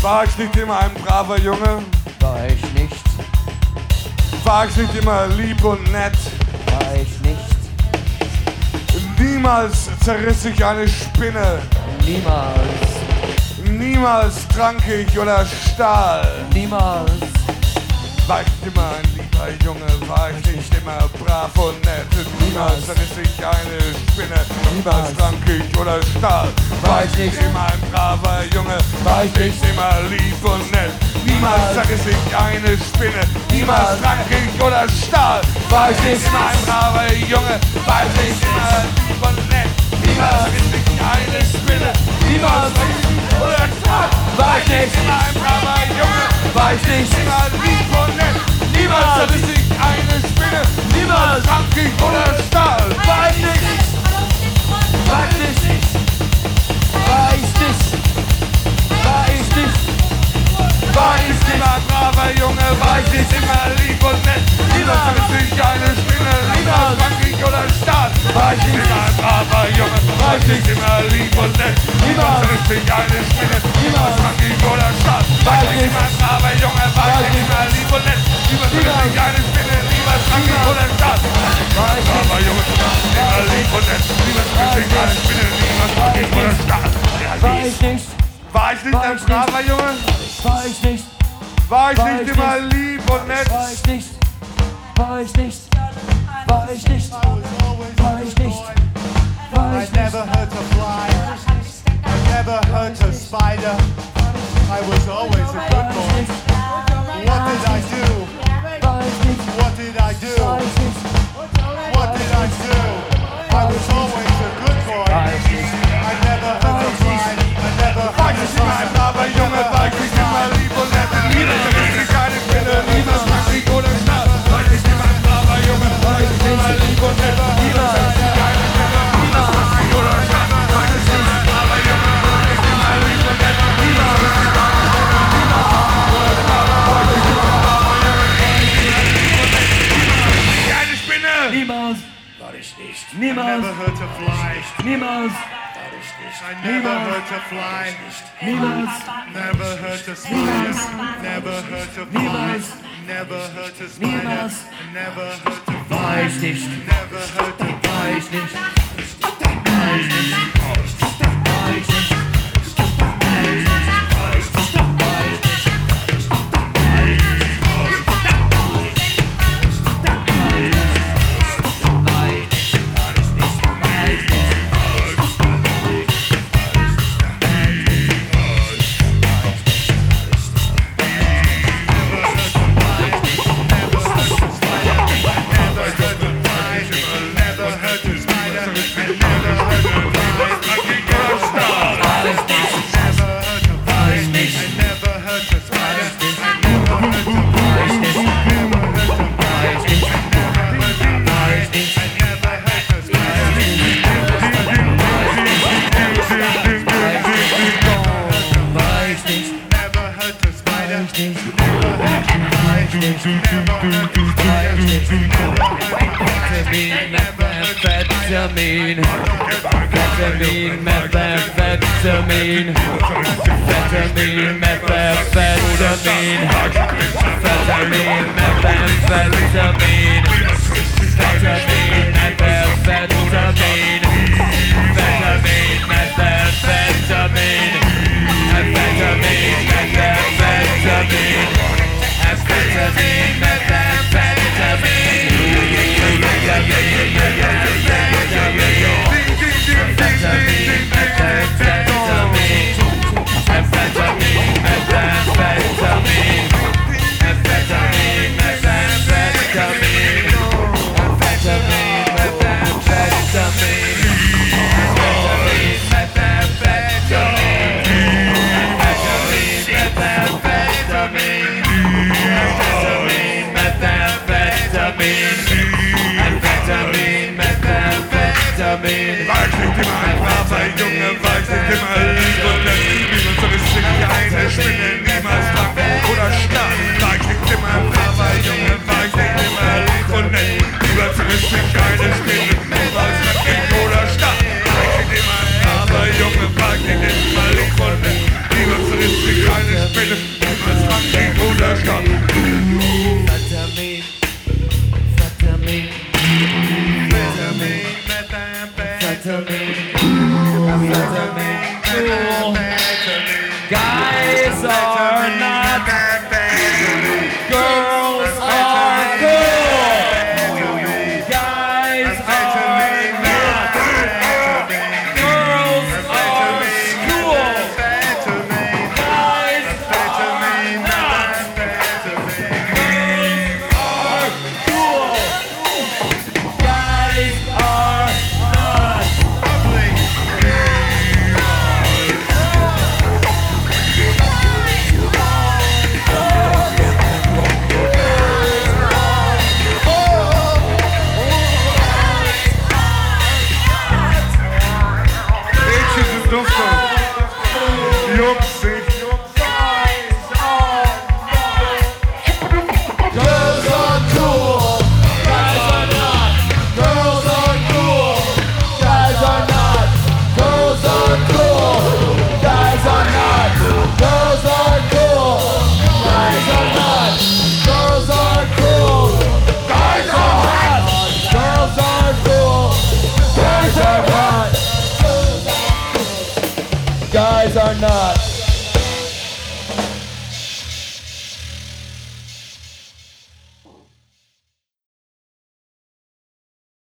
War ich nicht immer ein braver Junge? War ich nicht, War ich nicht immer lieb und nett? war ich nicht, Niemals zerriss ich eine Spinne. niemals, Niemals trank ich oder stahl. niemals, War ich immer ein lieber Junge? War ich nicht immer brav und nett? Niemals zerriss ich eine Spinne. Niemals trank ich oder stahl. War ich nicht immer ein braver Junge? War ich nicht immer lieb und nett? Niemals zerriss ich eine Spinne. Niemals trank ich oder stahl. War ich nicht immer ein braver Junge? War ich nicht immer lieb und nett? Niemals zerriss ich eine Spinne. Niemals trank ich oder stahl. War ich nicht immer ein braver Junge? War ich nicht immer lieb und nett? Niemals zerriss ich eine Spinne. Niemals trank ich oder stahl. War ich nicht. war ich nicht, war ich nicht, war ich nicht, War ich nicht immer ein braver Junge? War ich nicht immer lieb und nett? Niemals zerriss ich eine Spinne. Niemals trank ich oder stahl. War ich nicht immer ein braver Junge? War ich nicht immer lieb und nett? Niemals zerriss ich eine Spinne. Niemals trank ich oder stahl. War ich nicht immer ein braver Junge? War ich nicht immer lieb und nett? Niemals zerriss ich eine Spinne. Niemals trank ich oder stahl. War ich braver Junge? Immer lieb und nett? Niemals zerriss ich eine Spinne. Niemals trank ich oder stahl. war ich nicht, War ich nicht ein braver Junge? war ich nicht, War ich nicht immer lieb und nett? war ich nicht, war ich nicht, war ich nicht, war ich nicht, war I ich never nicht, hurt a fly. I never hurt a spider. I was always a good war ich boy. nicht, What did I do? war ich nicht, What did I do? war ich nicht, What did I do? I was always a good boy. war ich nicht, I never hurt a fly. I never War hurt ich a nicht immer ein spider. braver Junge? War ich nicht immer lieb und nett? Niemals zerriss ich eine Spinne. Niemals trank ich oder stahl. War ich nicht immer ein braver Junge? War ich nicht immer lieb und nett? Niemals zerriss ich eine Spinne. Niemals trank ich oder stahl. War ich nicht immer ein braver Junge? War ich nicht immer lieb und nett? Niemals zerriss ich eine Spinne. Niemals trank ich oder stahl. War ich nicht immer ein braver Junge? War ich nicht immer lieb und nett? Niemals zerriss ich eine Spinne. niemals, War ich nicht. I niemals, never hurt a fly. niemals, I never hurt a fly. niemals, Never hurt a spider. Never hurt a fly. niemals, Never hurt a spider. niemals, Never hurt a fly. war ich nicht, Never hurt a war ich nicht, war ich nicht, war ich nicht, war ich nicht, Never hurt a spider. Never hurt a Methamphetamine, methamphetamine, methamphetamine, methamphetamine, methamphetamine, methamphetamine, methamphetamine, methamphetamine, methamphetamine, methamphetamine, amphetamine, methamphetamine, amphetamine, methamphetamine. War ich nicht immer ein braver Junge, war ich nicht immer lieb und nett? Niemals zerriss ich eine Spinne, niemals trank oder stark. War ich nicht immer ein braver Junge, war ich nicht immer lieb und nett? Niemals zerriss ich eine Spinne, niemals trank oder stark. War ich nicht immer ein braver Junge, war ich nicht immer lieb und nett? Niemals zerriss ich eine Spinne. cool. Guys are not. Girls are cool. Guys are not. Girls are cool. Guys are not. Guys are not. Girls are cool. Guys are not. Girls are cool. Guys are not. Girls are cool. Guys are not. Girls are cool. Guys are not. Girls are cool. Guys are hot. Girls are cool. Guys are hot. Guys are not.